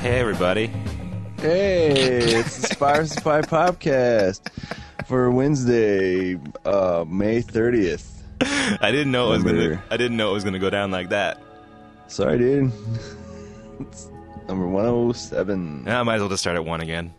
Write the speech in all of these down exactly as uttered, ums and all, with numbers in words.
Hey, everybody. Hey, it's the Spire Spy podcast for Wednesday, uh, May thirtieth. I didn't know it was gonna. I didn't know it was gonna go down like that. Sorry, dude. It's number one oh seven. Yeah, I might as well just start at one again.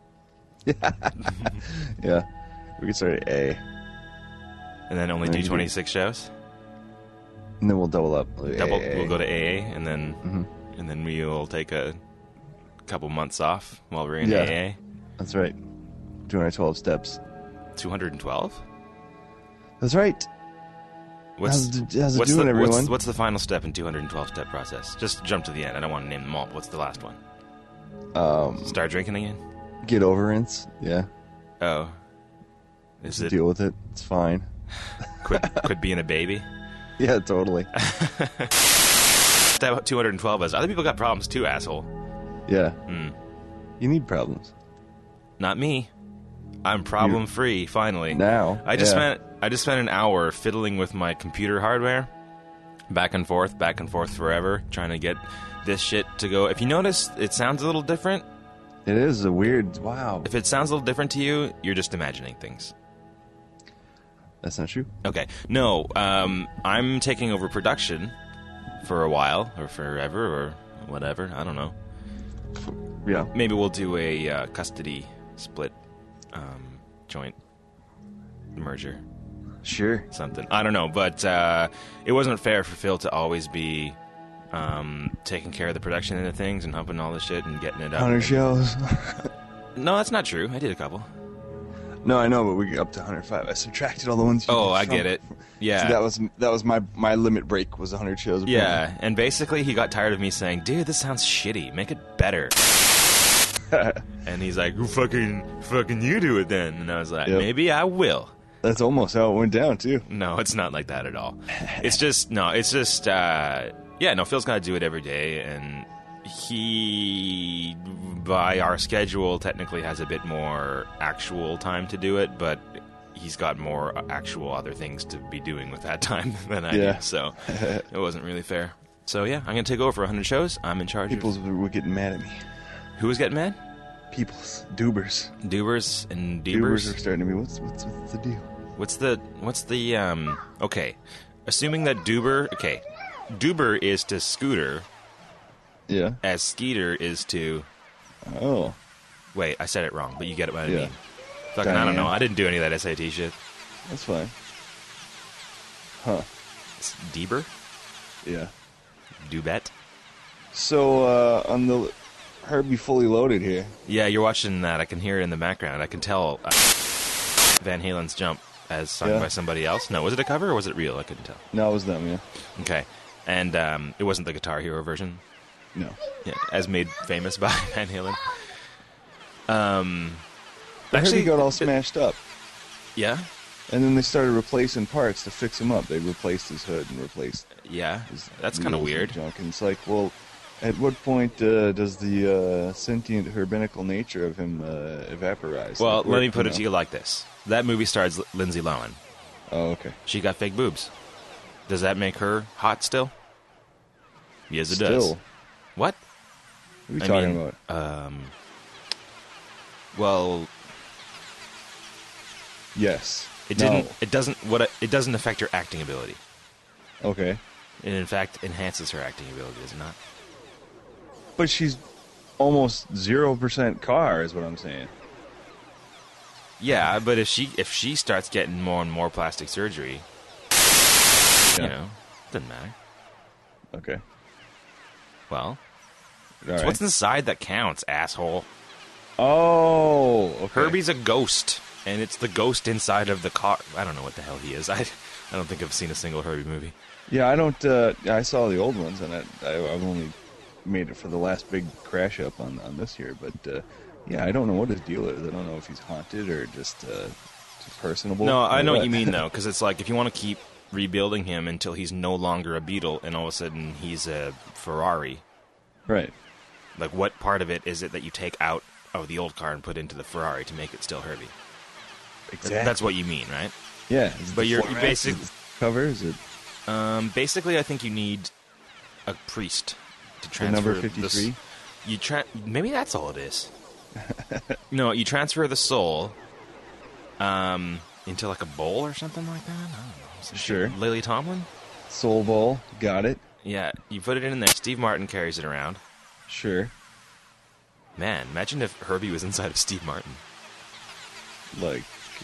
Yeah, we can start at A, and then only do twenty-six shows. And then we'll double up. Double. A A. We'll go to A A, and then Mm-hmm. and then we'll take a couple months off while we're in Yeah. A A. That's right. two hundred twelve steps. two hundred twelve. That's right. What's How's it, how's it what's doing, the, everyone? What's, what's the final step in two hundred twelve step process? Just jump to the end. I don't want to name them all. But what's the last one? Um, Start drinking again. get over it. Yeah. Oh, is Just it deal with it. It's fine. quit? Quit being a baby. Yeah, totally. That two hundred twelve is. Other people got problems too, asshole. Yeah. Hmm. You need problems. Not me. I'm problem free. Finally. Now. I just yeah. spent I just spent an hour fiddling with my computer hardware, back and forth, back and forth forever, trying to get this shit to go. If you notice, it sounds a little different. It is a weird... Wow. If it sounds a little different to you, you're just imagining things. That's not true. Okay. No, um, I'm taking over production for a while, or forever, or whatever. I don't know. Yeah. Maybe we'll do a uh, custody split um, joint merger. Sure. Something. I don't know, but uh, it wasn't fair for Phil to always be um, taking care of the production end of things and humping all the shit and getting it up. one hundred shows. No, that's not true. I did a couple. No, I know, but we get up to one hundred five. I subtracted all the ones. You Oh, did I from- get it. Yeah. See, that was that was my my limit break was one hundred shows. Yeah, and basically he got tired of me saying, dude, this sounds shitty. Make it better. And he's like, fucking, fucking you do it then. And I was like, Yep. maybe I will. That's almost how it went down too. No, it's not like that at all. It's just, no, it's just, uh, yeah, no, Phil's got to do it every day, and he, by our schedule, technically has a bit more actual time to do it, but he's got more actual other things to be doing with that time than I Yeah. do, so it wasn't really fair. So, yeah, I'm going to take over for one hundred shows. I'm in charge People of... were getting mad at me. Who was getting mad? People's doobers. Doobers and Doobers Deebers? are starting to be. What's what's what's the deal? What's the what's the um okay. Assuming that Doober okay. Doober is to Scooter Yeah. as Skeeter is to Oh. wait, I said it wrong, but you get what I Yeah. mean. Fucking I don't know. Diane. I didn't do any of that S A T shit. That's fine. Huh. It's Deeber? Yeah. Doobet? So uh, on the Herbie Fully Loaded here. Yeah, you're watching that. I can hear it in the background. I can tell uh, Van Halen's Jump as sung Yeah. by somebody else. No, was it a cover or was it real? I couldn't tell. No, it was them. Yeah. Okay. And um, it wasn't the Guitar Hero version. No. Yeah, as made famous by Van Halen. Um, But actually, Herbie got all it- smashed up, yeah, and then they started replacing parts to fix him up. They replaced his hood and replaced. yeah. His That's kind of wheels and weird. Junk. And it's like, well, at what point uh, does the uh, sentient, rabbinical nature of him uh, evaporize? Well, Like, let where- me put it know? to you like this: that movie stars L- Lindsay Lohan. Oh, okay. She got fake boobs. Does that make her hot still? Yes, it does. Still, What? what are we I talking mean, about? Um. Well, Yes. it No. didn't. It doesn't. What? It doesn't affect her acting ability. Okay. It in fact enhances her acting ability, does it not? But she's almost zero percent car, is what I'm saying. Yeah, but if she if she starts getting more and more plastic surgery, Yeah. you know, doesn't matter. Okay. Well, All it's right. what's inside that counts, asshole. Oh, okay. Herbie's a ghost, and it's the ghost inside of the car. I don't know what the hell he is. I, I don't think I've seen a single Herbie movie. Yeah, I don't. Uh, I saw the old ones, and I, I, I've only made it for the last big crash up on, on this year. But uh, yeah, I don't know what his deal is. I don't know if he's haunted or just, uh, just personable. No, I or know what what. you mean, though, because it's like if you want to keep rebuilding him until he's no longer a Beetle, and all of a sudden he's a Ferrari, Right. like what part of it is it that you take out of the old car and put into the Ferrari to make it still Herbie? Exactly. That's what you mean, right? Yeah. Is it But the you're- format? you basic- Is it the cover? Is it Um, basically, I think you need a priest to the transfer number this- fifty-three? you tra- maybe that's all it is. No, you transfer the soul um, into like a bowl or something like that. I don't know. Some Sure. shit. Lily Tomlin? Soul Bowl, got it. Yeah, you put it in there. Steve Martin carries it around. Sure. Man, imagine if Herbie was inside of Steve Martin. Like, uh,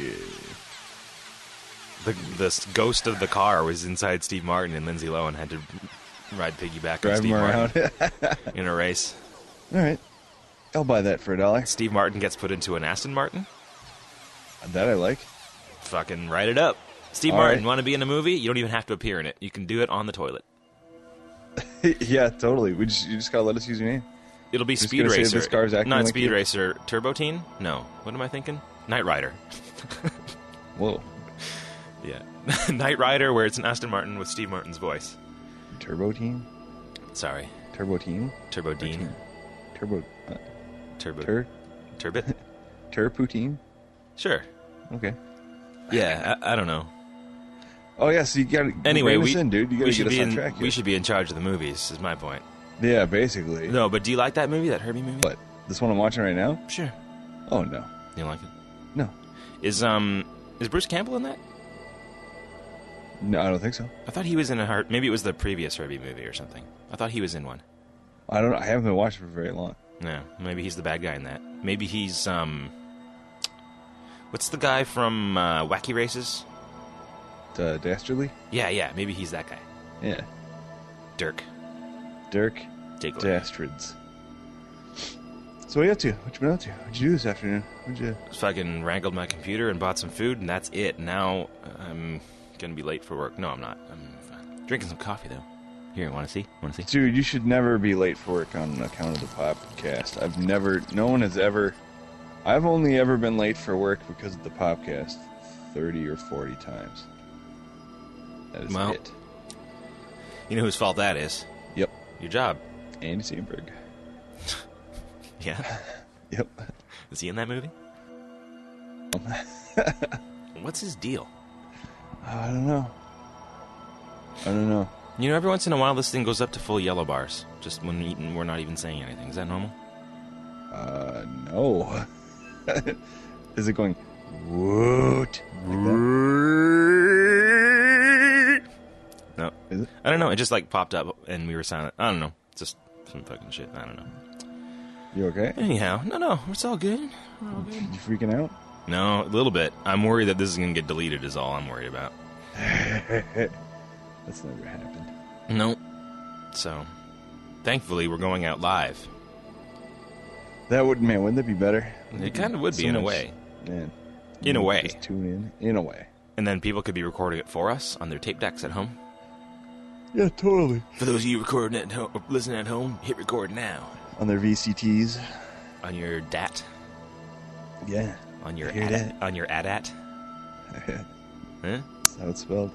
The the ghost of the car was inside Steve Martin, and Lindsay Lohan had to ride piggyback on drive Steve him around. Martin in a race. All right. I'll buy that for a dollar. Steve Martin gets put into an Aston Martin. That I like. Fucking write it up. Steve All Martin, right. want to be in a movie? You don't even have to appear in it. You can do it on the toilet. Yeah, totally. We just, you just gotta let us use your name. It'll be Just Speed gonna say Racer. this car's acting Not like Speed you? Racer. Turbo Teen? No. What am I thinking? Knight Rider. Whoa. Yeah. Knight Rider, where it's an Aston Martin with Steve Martin's voice. Turbo Team? Sorry. Turbo Team? Turbo Dean. Team? Turbo... Uh, Turbo. tur? Turbit? Turbo Team? Sure. Okay. Yeah, I, I don't know. Oh, yeah, so you gotta... Anyway, rein we, us in, dude. You we gotta should get us be on in, track here. we should be in charge of the movies, is my point. Yeah, basically. No, but do you like that movie, that Herbie movie? What? This one I'm watching right now? Sure. Oh, no. You like it? No. Is um is Bruce Campbell in that? No, I don't think so. I thought he was in a heart. Maybe it was the previous Herbie movie or something. I thought he was in one. I don't know. I haven't been watching for very long. No, maybe he's the bad guy in that. Maybe he's um. What's the guy from uh, Wacky Races? Uh, Dastardly? Yeah, yeah. Maybe he's that guy. Yeah. Dirk. Dirk Diggler. Dastards. So what you up to? What you been up to? What'd you do this afternoon? What'd you... Fucking wrangled my computer and bought some food, and that's it. Now I'm gonna be late for work. No, I'm not. I'm drinking some coffee though. Here, want to see? Want to see? Dude, you should never be late for work on account of the podcast. I've never... No one has ever... I've only ever been late for work because of the podcast thirty or forty times. That is Well. it. You know whose fault that is? Yep. Your job. Andy Samberg. Yeah. Yep. Is he in that movie? What's his deal? I don't know. I don't know. You know, every once in a while, this thing goes up to full yellow bars. Just when eating, we're not even saying anything. Is that normal? Uh, no. Is it going, woot? Like that? No. Is it? I don't know. It just like popped up and we were silent. I don't know. Just some fucking shit. I don't know. You okay? Anyhow, no, no. It's all good. We're all good. You freaking out? No, a little bit. I'm worried that this is going to get deleted is all I'm worried about. That's never happened. No. So, thankfully, we're going out live. That would, man, wouldn't that be better? It kind of would be So in a much- way. Man. In a You way. Just tune in. In a way. And then people could be recording it for us on their tape decks at home. Yeah, totally. For those of you recording at home, listening at home, hit record now. On their V C Ts. On your D A T. Yeah. On your I hear A D A T. that. On your A D A T. Huh? That's how it's spelled.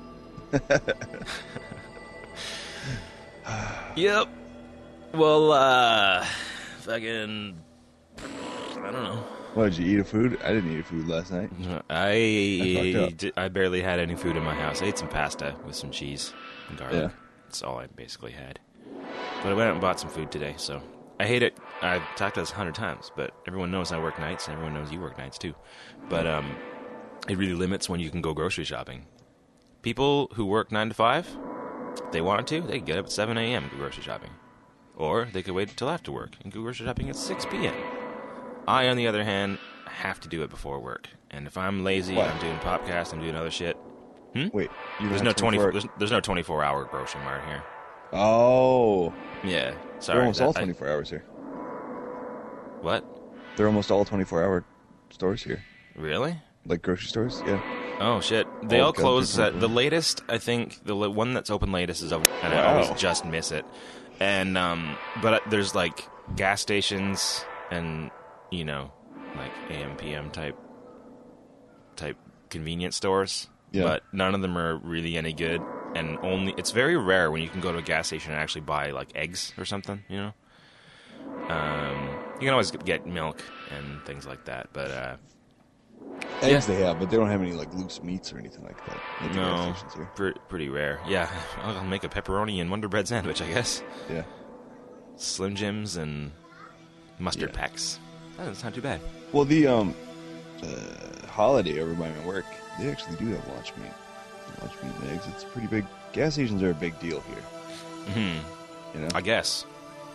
Yep. Well, uh, fucking, I don't know. What, did you eat a food? I didn't eat a food last night. I fucked up. di- I barely had any food in my house. I ate some pasta with some cheese and garlic. Yeah. That's all I basically had. But I went out and bought some food today, so I hate it. I've talked about this a hundred times, but everyone knows I work nights, and everyone knows you work nights too. But um, it really limits when you can go grocery shopping. People who work nine to five, if they want to, they can get up at seven a.m. and go grocery shopping. Or they could wait until after work and go grocery shopping at six p.m. I, on the other hand, have to do it before work. And if I'm lazy, What? I'm doing podcast, I'm doing other shit. Wait. You There's don't no have twenty. twenty-four There's, there's no twenty-four hour grocery mart here. Oh. Yeah, They're sorry. almost that- all I- twenty-four hours here. what? They're almost all twenty-four hour stores here. Really? Like grocery stores? Yeah. Oh shit! They All all guns are close. At, twenty-four. the latest, I think, the li- one that's open latest is open, and I Wow. always just miss it. And um, but uh, there's like gas stations and you know, like A M P M type type convenience stores. Yeah. But none of them are really any good, and only it's very rare when you can go to a gas station and actually buy like eggs or something. You know, um, you can always get milk and things like that, but. Uh, Eggs they have, but they don't have any like loose meats or anything like that. Like the gas No, stations here. pre- pretty rare. Yeah, I'll make a pepperoni and Wonder Bread sandwich, I guess. Yeah. Slim Jims and Mustard Yeah. packs. Oh, that's not too bad. Well, the um, uh, Holiday over by my work, they actually do have lunch meat. Lunch meat and eggs. It's pretty big. Gas stations are a big deal here. Hmm. You know. I guess.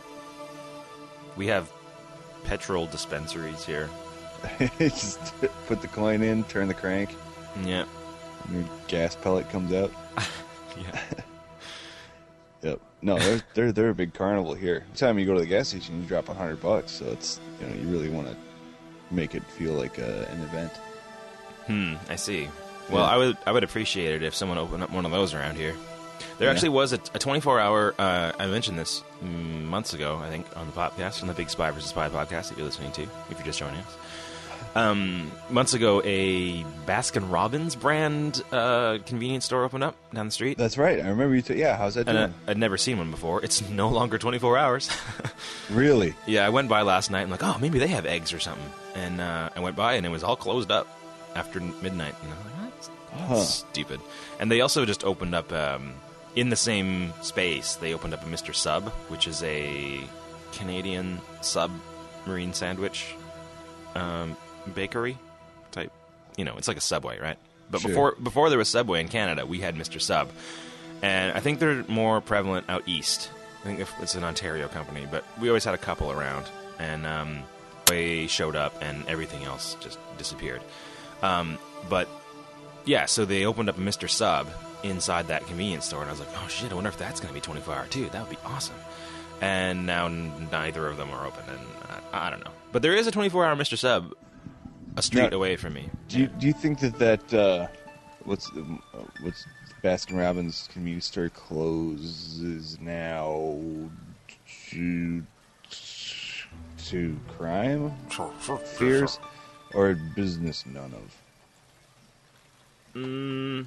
We have petrol dispensaries here. Just put the coin in, turn the crank, Yeah. and your gas pellet comes out. Yeah. Yep. No, they're they're they're a big carnival here. Every time you go to the gas station, you drop a hundred bucks. So it's you know you really want to make it feel like a, an event. Hmm, I see. Well, Yeah. I would I would appreciate it if someone opened up one of those around here. There Yeah. actually was a, a twenty-four hour, uh, I mentioned this mm, months ago, I think, on the podcast, on the Big Spy versus. Spy podcast that you're listening to, if you're just joining us. Um, months ago, a Baskin Robbins brand uh, convenience store opened up down the street. That's right. I remember you. T- yeah, how's that And doing? I, I'd never seen one before. It's no longer twenty-four hours. Really? Yeah, I went by last night and like, oh, maybe they have eggs or something. And uh, I went by and it was all closed up after midnight. And I was like, that's, that's Huh. stupid. And they also just opened up, um, in the same space, they opened up a Mister Sub, which is a Canadian submarine sandwich um, bakery type. You know, it's like a Subway, right? But Sure. before before there was Subway in Canada, we had Mister Sub. And I think they're more prevalent out east. I think if- it's an Ontario company, but we always had a couple around. And um, they showed up, and everything else just disappeared. Um, but yeah, so they opened up a Mister Sub inside that convenience store, and I was like, oh shit, I wonder if that's going to be twenty-four hour too. That would be awesome. And now n- neither of them are open, and I, I don't know. But there is a twenty-four hour Mister Sub a street Now, away from me. Do you do you think that that uh, what's the, uh, what's Baskin Robbins convenience store closes now to to crime fears or business none of? Mm,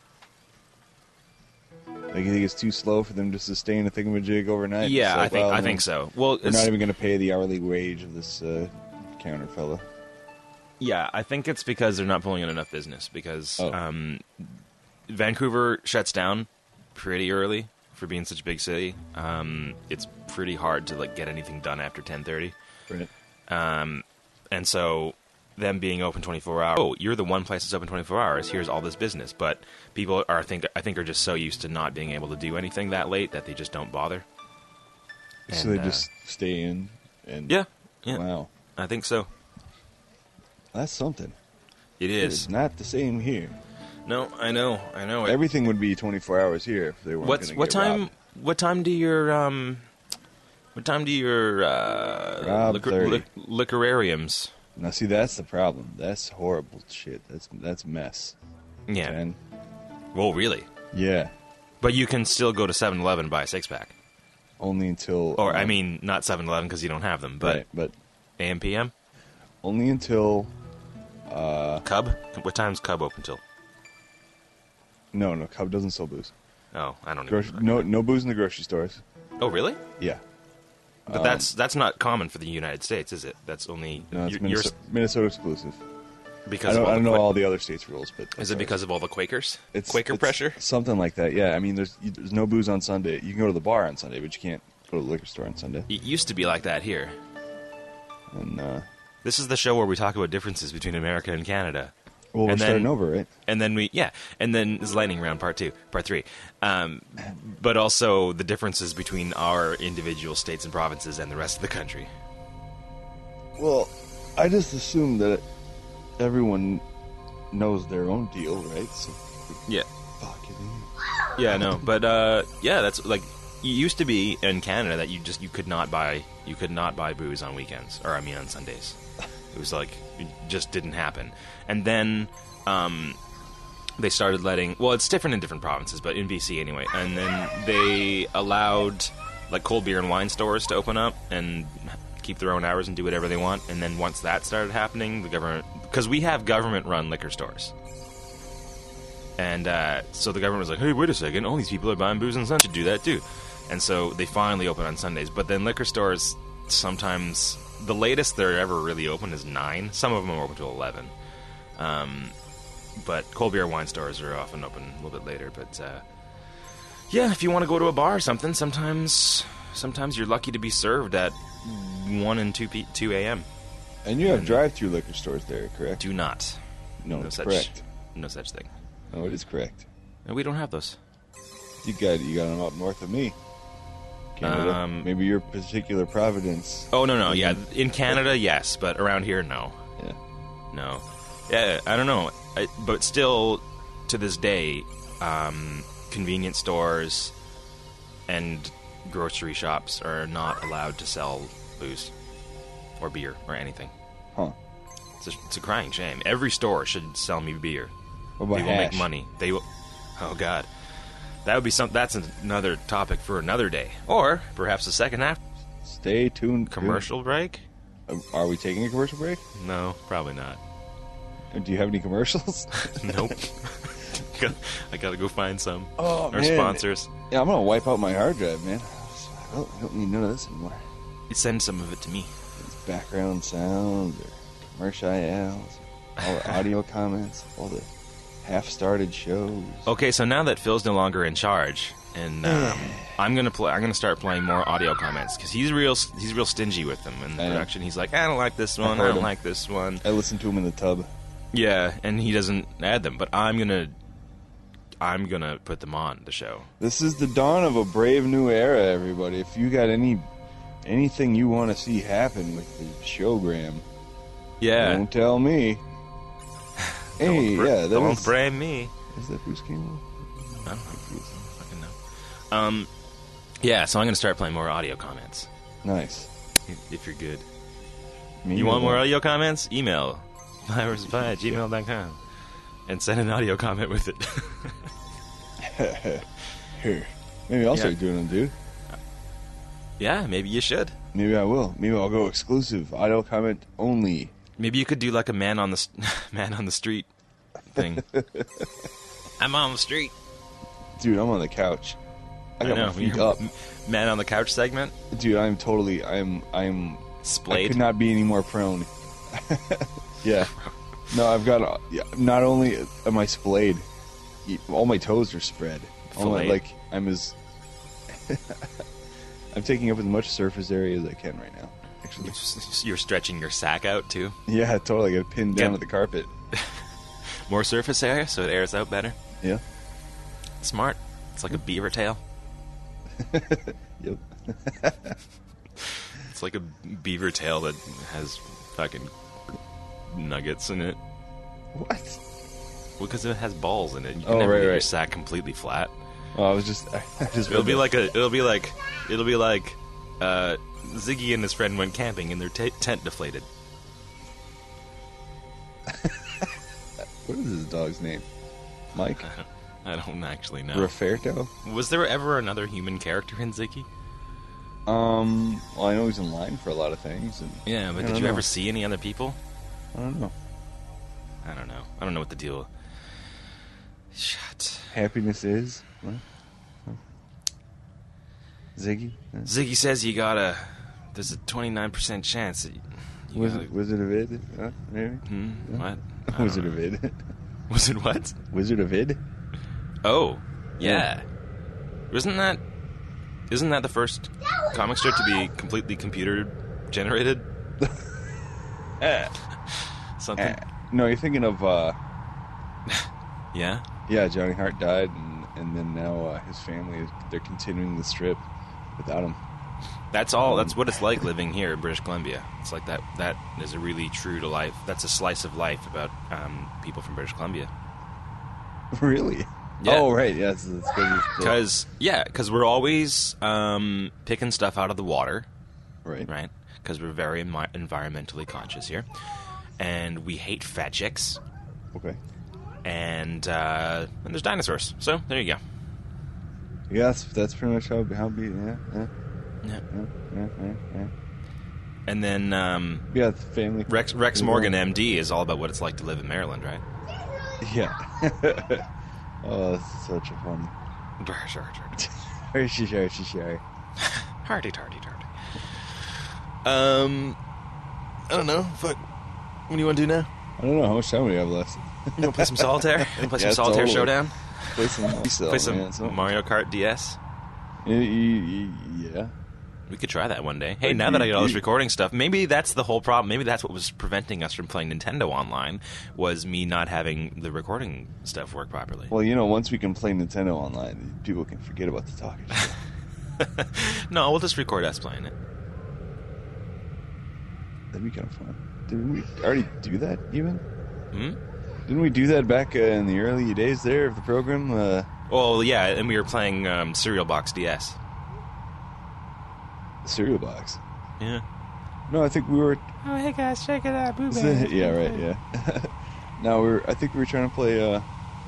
Like you think it's too slow for them to sustain a thingamajig overnight? yeah, It's I like, think well, I think so. Well, We're it's, not even going to pay the hourly wage of this uh, counter fella. yeah, I think it's because they're not pulling in enough business. Because Oh. um, Vancouver shuts down pretty early for being such a big city. Um, it's pretty hard to like get anything done after ten thirty. Right. Um, and so them being open twenty-four hours, oh, you're the one place that's open twenty-four hours, here's all this business. But people are, I think, I think are just so used to not being able to do anything that late that they just don't bother. So And, they uh, just stay in and Yeah, yeah, Wow, I think so. that's something. It It's is. not the same here. No, I know, I know. It, Everything would be twenty-four hours here if they weren't What's gonna what get time? robbed. What time do your um? What time do your uh, Rob liquor, thirty. lic- liquorariums? Now, see, that's the problem. That's horrible shit. That's that's mess. Yeah. And Well, really? yeah, But you can still go to seven eleven and buy a six pack. only until Or I uh, mean, not seven eleven because you don't have them, but right, but A M P M. only until uh Cub. What time's Cub open till? no, no, Cub doesn't sell booze. Oh, I don't Grocery, even. no, no booze in the grocery stores. Oh, really? Yeah, But Um, that's that's not common for the United States, is it? That's only no, it's you're- Minnesota, Minnesota exclusive. you're- I because don't, of I all don't the know Qua- all the other states' rules, but Is it because of all the Quakers? it's Quaker it's pressure? Something like that. Yeah, I mean, there's you, there's no booze on Sunday. You can go to the bar on Sunday, but you can't go to the liquor store on Sunday. It used to be like that here. And uh, This is the show where we talk about differences between America and Canada. well, we're And then- starting over, right? And then we, yeah, and then this is lightning round part two, part three. Um, but also the differences between our individual states and provinces and the rest of the country. Well, I just assume that everyone knows their own deal, right? So, Yeah. fuck it. Yeah, no, but uh, yeah, that's like it used to be in Canada that you just you could not buy you could not buy booze on weekends, or I mean on Sundays. It was like it just didn't happen. And then um, they started letting well, it's different in different provinces, but in B C anyway. And then they allowed like cold beer and wine stores to open up and keep their own hours and do whatever they want. And then once that started happening, the government because we have government-run liquor stores. And uh, so the government was like, hey, wait a second, all these people are buying booze on Sunday, should do that too. And so they finally open on Sundays. But then liquor stores, sometimes, the latest they're ever really open is nine. Some of them are open till eleven. Um, but cold beer wine stores are often open a little bit later. But uh, yeah, if you want to go to a bar or something, sometimes sometimes you're lucky to be served at one and two p two a.m. And you have drive-through liquor stores there, correct? Do not. No, no it's such, correct. No such thing. No, it is correct. No, we don't have those. You got you got them up north of me. Canada. Um, Maybe your particular Providence. Oh, no, no, yeah. In Canada, yes, but around here, no. Yeah. No. Yeah, I don't know. I, but still, to this day, um, convenience stores and grocery shops are not allowed to sell booze or beer or anything. Huh. It's a, it's a crying shame. Every store should sell me beer. What about They will hash? make money. They will. Oh God, that would be some. That's another topic for another day, or perhaps the second half. Stay tuned. Commercial break? Uh, Are we taking a commercial break? No, probably not. Do you have any commercials? Nope. I gotta go find some. Oh, Our man. sponsors. Yeah, I'm gonna wipe out my hard drive, man. I don't, I don't need none of this anymore. You send some of it to me. These background sounds or commercials, all the audio comments, all the half-started shows. Okay, so now that Phil's no longer in charge, and um, I'm gonna play, I'm gonna start playing more audio comments because he's real, he's real stingy with them in I know. production. He's like, I don't like this one, heard I don't him. like this one. I listen to him in the tub. Yeah, and he doesn't add them, but I'm gonna, I'm gonna put them on the show. This is the dawn of a brave new era, everybody. If you got any anything you want to see happen with the showgram, Yeah, don't tell me. Hey, don't br- yeah, that don't was, blame me. is that Bruce Campbell? I don't know. I don't fucking know. Um, yeah, so I'm gonna start playing more audio comments. Nice. If, if you're good, Me you want neither. more audio comments? Email viruspie at gmail dot com and send an audio comment with it. Here, maybe I'll Yeah. start doing them, dude. Yeah, maybe you should. Maybe I will. Maybe I'll go exclusive audio comment only. Maybe you could do like a man on the s- man on the street thing. I'm on the street. Dude, I'm on the couch. I got know, my feet you're- up. Man on the couch segment. Dude, I'm totally. I'm. I'm. I Splayed. could not be any more prone. Yeah. No, I've got. uh, Yeah, not only am I splayed, y- all my toes are spread. All my, Filleted. like I'm as. I'm taking up as much surface area as I can right now. Actually. You're stretching your sack out too. Yeah, totally. Get pinned down Yeah. to the carpet. More surface area so it airs out better. Yeah. Smart. It's like a beaver tail. Yep. It's like a beaver tail that has fucking nuggets in it. What? Well, because it has balls in it. You can Oh, never right, get your right. sack completely flat. Oh, I was just. I just. It'll read be that. like a. It'll be like. It'll be like. Uh, Ziggy and his friend went camping and their t- tent deflated. What is his dog's name? Mike? I don't actually know. Rafferto? Was there ever another human character in Ziggy? Um, well, I know he's in line for a lot of things. And Yeah, but I did don't you know. ever see any other people? I don't know. I don't know. I don't know what the deal. Shut. Happiness is? What? Huh? Ziggy? Huh? Ziggy says you gotta. There's a twenty-nine percent chance that you, you Was gotta, it Wizard of Id? Huh? Maybe? Hmm? What? I don't Wizard know. of Id. Was it what? Wizard of Id? Oh, yeah. Isn't that isn't that the first comic strip to be completely computer generated? Something. Eh, no, you're thinking of, uh, Yeah. yeah, Johnny Hart died, and, and then now uh, his family, is they're continuing the strip without him. That's all. That's what it's like living here in British Columbia. It's like that. That is a really true to life. That's a slice of life about um, people from British Columbia. Really? Yeah. Oh, right, yes. It's because Because yeah, because we're always um, picking stuff out of the water, Right. right? Because we're very envi- environmentally conscious here, and we hate fat chicks, Okay. and uh, and there's dinosaurs. So there you go. Yeah, that's, that's pretty much how, how be, yeah, yeah, Yeah. yeah, yeah, yeah, yeah. And then um, Yeah, the family. Rex Rex Morgan, M D, is all about what it's like to live in Maryland, right? Yeah. Oh, that's such a fun. Hershey, Hershey, Hershey. Hardy, tardy, tardy. Um, I don't know. Fuck. What do you want to do now? I don't know how much time we have left. You want to play some solitaire? You want to play some Yeah, solitaire totally. showdown? Play some, Play some man, so- Mario Kart D S? Y- y- y- Yeah. We could try that one day. Hey, now that I got all this recording stuff, maybe that's the whole problem. Maybe that's what was preventing us from playing Nintendo online, was me not having the recording stuff work properly. Well, you know, once we can play Nintendo online, people can forget about the talking shit. No, we'll just record us playing it. That'd be kind of fun. Didn't we already do that, even? Hmm? Didn't we do that back uh, in the early days there of the program? Uh, Well, yeah, and we were playing um, Cereal Box D S. cereal box. Yeah. No, I think we were... Oh, hey guys, check it out. Boo yeah, right, yeah. No, we were, I think we were trying to play... Uh,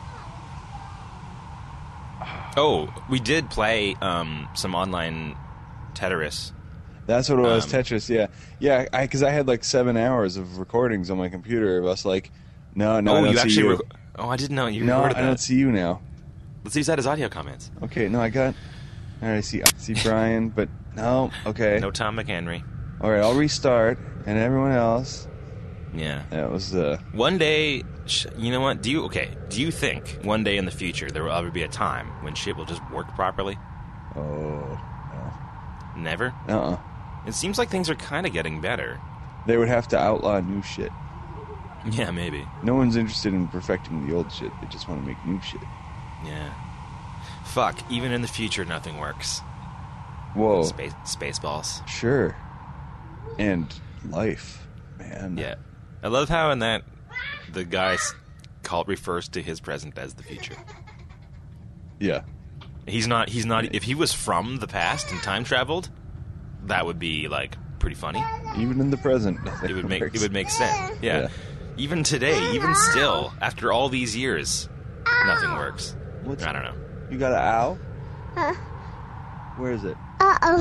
Oh, we did play um, some online Tetris. That's what it was, Um, Tetris, yeah. Yeah, because I, I had like seven hours of recordings on my computer of us like, no, no, oh, I don't you see actually... you. Rec- oh, I didn't know you No, recorded I that. don't see you now. Let's use that as audio comments. Okay, no, I got... All right, I see, I see Brian, but no, okay. No Tom McHenry. All right, I'll restart, and everyone else... Yeah. That was, uh... One day, sh- you know what? Do you okay? Do you think one day in the future there will ever be a time when shit will just work properly? Oh, Never. no. Uh-uh. It seems like things are kind of getting better. They would have to outlaw new shit. Yeah, maybe. No one's interested in perfecting the old shit. They just want to make new shit. Yeah. Fuck. Even in the future, nothing works. Whoa. Space Spaceballs. Sure. And life, man. Yeah. I love how in that the guy s- call refers to his present as the future. Yeah. He's not. He's not. If he was from the past and time traveled, that would be like pretty funny. Even in the present, nothing It would make. works. It would make sense. Yeah. Yeah. Even today, even still, after all these years, nothing works. What's- I don't know. You got an owl? Uh Where is it? oh.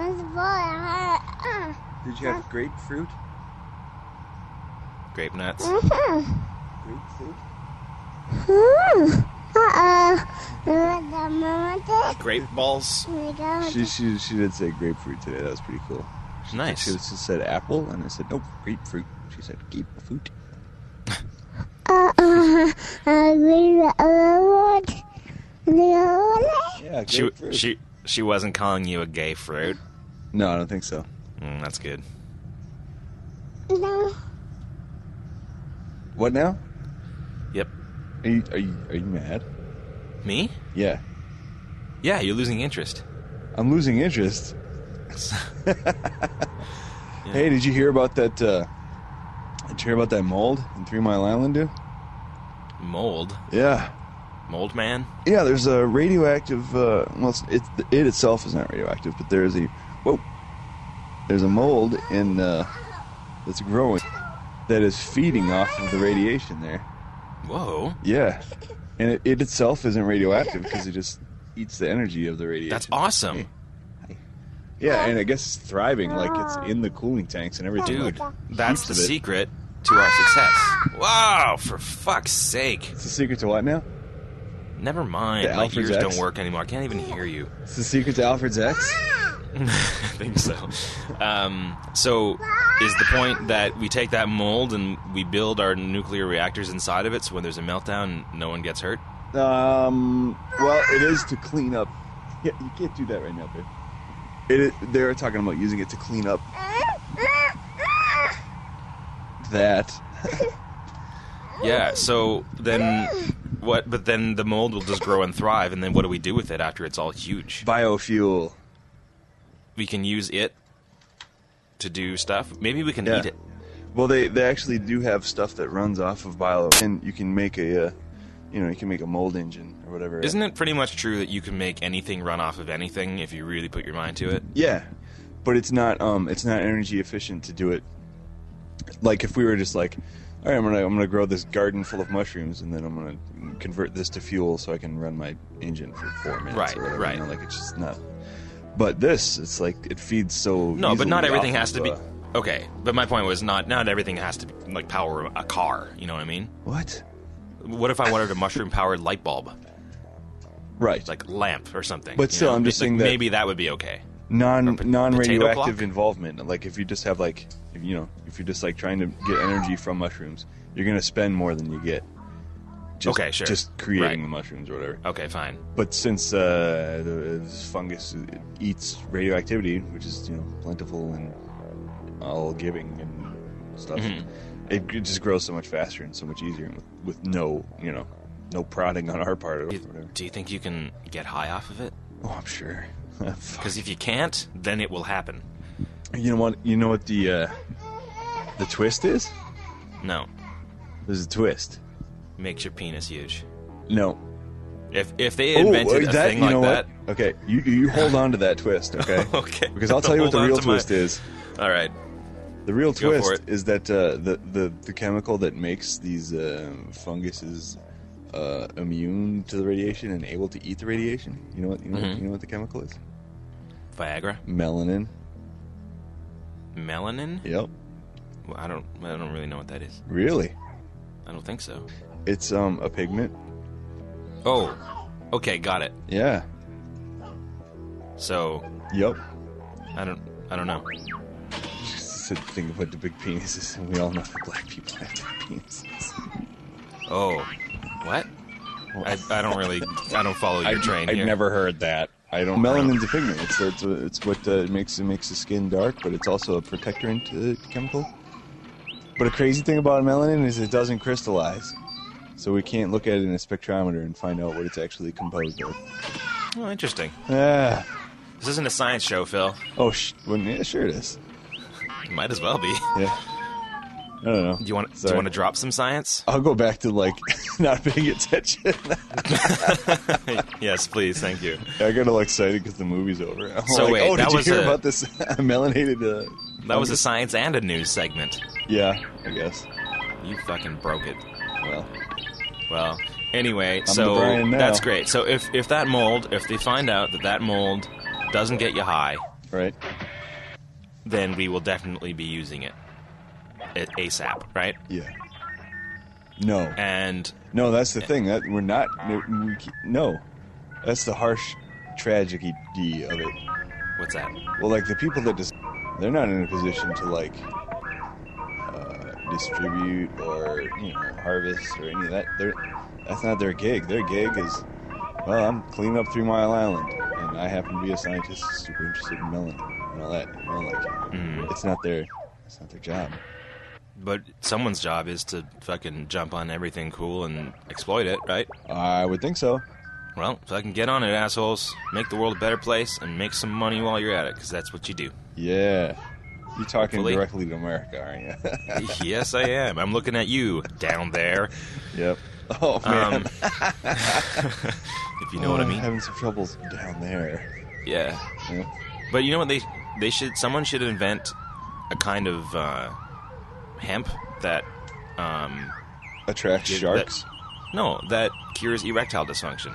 Uh Did you have grapefruit? Grape nuts. oh. Grapefruit? Uh Grape balls. oh. She, she she did say grapefruit today. That was pretty cool. She, Nice. She just said apple, and I said, nope, grapefruit. She said grapefruit. Uh oh. Yeah, She grapefruit. she she wasn't calling you a gay fruit. No, I don't think so. Mm, that's good. No. What now? Yep. Are you are you are you mad? Me? Yeah, Yeah, you're losing interest. I'm losing interest. Hey, did you hear about that? Uh, did you hear about that mold in Three Mile Island, dude? Mold. Yeah, Mold man. yeah. There's a radioactive. Uh, well, it's, it's, it itself is not radioactive, but there is a whoa. There's a mold in uh, that's growing that is feeding off of the radiation there. Whoa. Yeah, and it, it itself isn't radioactive because it just eats the energy of the radiation. That's awesome. Yeah, and I guess it's thriving, like it's in the cooling tanks and everything. Dude, Like, that's the heaps of it. secret to our success. Wow, for fuck's sake. It's the secret to what now? Never mind. The My Alfred's ears X? don't work anymore. I can't even hear you. It's the secret to Alfred's X? I think so. Um, so, is the point that we take that mold and we build our nuclear reactors inside of it so when there's a meltdown, no one gets hurt? Um, well, it is to clean up. Yeah, you can't do that right now, babe. It, is- they're talking about using it to clean up that. Yeah, so then what? But then the mold will just grow and thrive, and then what do we do with it after it's all huge? Biofuel. We can use it to do stuff. Maybe we can Yeah. eat it. Well, they, they actually do have stuff that runs off of bio, and you can make a, uh, you know, you can make a mold engine or whatever. Isn't it pretty much true that you can make anything run off of anything if you really put your mind to it? Yeah, but it's not um it's not energy efficient to do it. Like if we were just like, all right, I'm gonna I'm gonna grow this garden full of mushrooms, and then I'm gonna convert this to fuel so I can run my engine for four minutes. Right, or whatever, right. You know, like it's just not. But this, it's like it feeds so. No, but not easily everything off has of, to be. uh, Okay, but my point was not not everything has to be, like power a car. You know what I mean? What? What if I wanted a mushroom powered light bulb, Right. like lamp or something? But you still, know? I'm just Like, saying that- maybe that would be okay. non po- non potato radioactive clock? involvement. Like if you just have like if, you know if you're just like trying to get energy from mushrooms, you're gonna spend more than you get. Just, Okay, sure. Just creating Right. the mushrooms or whatever. Okay, fine. But since uh, the this fungus eats radioactivity, which is you know plentiful and all giving and stuff, Mhm. it, it just grows so much faster and so much easier with, with no you know no prodding on our part or Do, whatever. do you think you can get high off of it? Oh, I'm sure. Because if you can't, then it will happen. You know what? You know what the uh, the twist is? No. There's a twist. Makes your penis huge. No. If if they Oh, invented uh, a that, thing you like know that... what? Okay, you you hold on to that twist, okay? Okay. Because I'll tell you what the Hold on real to my- twist is. All right. The real Go for twist it. is that uh, the, the the chemical that makes these uh, funguses uh, immune to the radiation and able to eat the radiation. You know what? You know, Mhm. you know what the chemical is? Viagra? Melanin. Melanin? Yep. Well, I don't I don't really know what that is. Really? I don't think so. It's um a pigment. Oh. Okay, got it. Yeah. So, Yep. I don't I don't know. Just think of what the big penis is, and we all know that black people have big penises. Oh. What? I, I don't really I don't follow your I, train I've here. never heard that. I don't. Melanin's a pigment. It's it's, it's what uh, makes it makes the skin dark, but it's also a protectorant uh, chemical. But a crazy thing about melanin is it doesn't crystallize, so we can't look at it in a spectrometer and find out what it's actually composed of. Oh, interesting. Ah. This isn't a science show, Phil. Oh, sh- well, yeah, sure it is. Might as well be. Yeah. I don't know. Do you want do Sorry. you want to drop some science? I'll go back to like not paying attention. Yes, please. Thank you. I got all excited because the movie's over. I'm So like, wait, oh, did that you was hear a- about this melanated? Uh, That was a fungus? science and a news segment. Yeah, I guess. You fucking broke it. Well, Well, anyway, the so Brian now. that's great. So if if that mold, if they find out that that mold doesn't get you high, right. then we will definitely be using it A- ASAP, right? Yeah. No. And No, that's the thing. That we're not. We, no, that's the harsh tragedy of it. what's that? Well, like the people that just they're not in a position to like uh, distribute or you know harvest or any of that. They're that's not their gig. Their gig is well, I'm cleaning up Three Mile Island, and I happen to be a scientist who's super interested in melanin and all that. You know, like Mm. it's not their it's not their job. But someone's job is to fucking jump on everything cool and exploit it, right? I would think so. Well, fucking get on it, assholes. Make the world a better place and make some money while you're at it, because that's what you do. Yeah. You're talking Hopefully. directly to America, aren't you? Yes, I am. I'm looking at you down there. Yep. Oh, man. Um, if you know what I Oh, mean. Having some troubles down there. Yeah. Yeah. But you know what? They they should. Someone should invent a kind of uh, hemp that. Um, Attracts Yeah, sharks. no, that cures erectile dysfunction.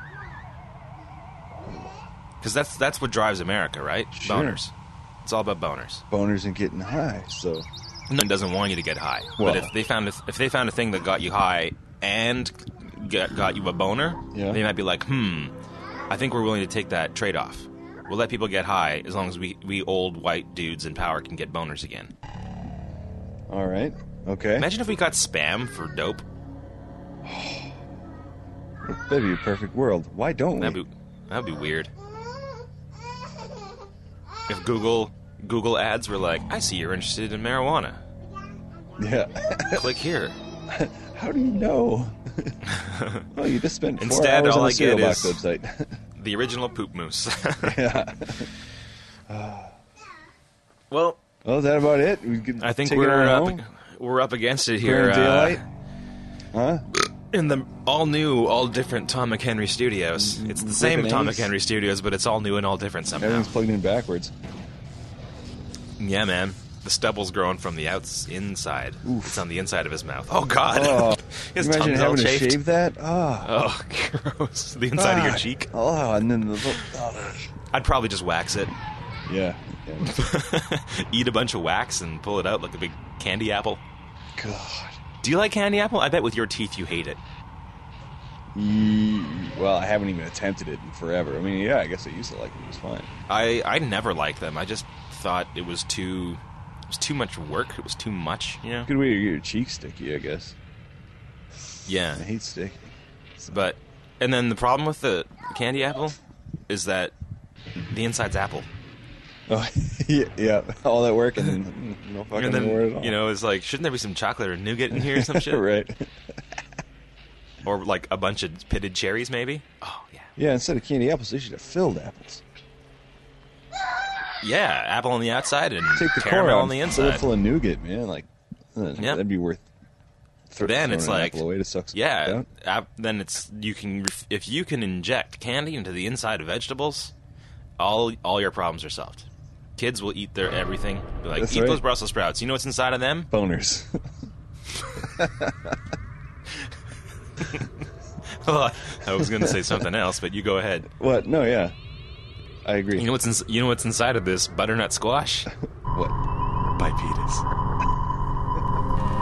Because that's that's what drives America, right? Sure. Boners. It's all about boners. Boners and getting high, so... No one doesn't want you to get high. Well- but if they found a, if they found a thing that got you high and got, got you a boner, Yeah. they might be like, hmm, I think we're willing to take that trade off. We'll let people get high as long as we, we old white dudes in power can get boners again. All right. Okay. Imagine if we got spam for dope. That'd be a perfect world. Why don't we? That'd be that'd be weird. If Google Google ads were like, I see you're interested in marijuana. Yeah. Click here. How do you know? Oh, you just spent four Instead, hours all on I the get cereal box is- website. The original poop moose. Yeah. Well, Well, is that about it? We could I think take it we're on up, home? we're up against it Clear here. in uh, daylight? Huh? in the all new, all different Tom McHenry Studios. It's the same Ripping Tom eggs. McHenry Studios, but it's all new and all different somehow. Everything's plugged in backwards. Yeah, man. The stubble's growing from the outs inside. It's on the inside of his mouth. Oh God! Oh, His you imagine tongue's all having to chafed. shave that? Oh. Oh, gross! The inside of your Ah. cheek. Oh, and then the little... Oh. I'd probably just wax it. Yeah. yeah. Eat a bunch of wax and pull it out like a big candy apple. God. Do you like candy apple? I bet with your teeth you hate it. Ye- Well, I haven't even attempted it in forever. I mean, yeah, I guess I used to like it. It was fine. I I never liked them. I just thought it was too it was too much work. It was too much, you know. Good way to get your cheeks sticky, I guess. Yeah. I hate steak. But, and then the problem with the candy apple is that the inside's apple. Oh, yeah, yeah, all that work and then no fucking And then, reward at all. you know, it's like, shouldn't there be some chocolate or nougat in here or some shit? Right. Or like a bunch of pitted cherries, maybe? Oh, yeah. Yeah, instead of candy apples, they should have filled apples. Yeah, apple on the outside and Take the core caramel out on the and fill it inside. full of nougat, man. Like, uh, Yeah. that'd be worth. Th- Then it's throwing an like, apple away to suck some yeah, out. ap- then it's, you can, if you can inject candy into the inside of vegetables, all all your problems are solved. Kids will eat their everything. Be like, That's eat right. those Brussels sprouts. You know what's inside of them? Boners. Well, I was going to say something else, but you go ahead. What? No, yeah, I agree. You know what's in, you know what's inside of this butternut squash? What? Bipedes.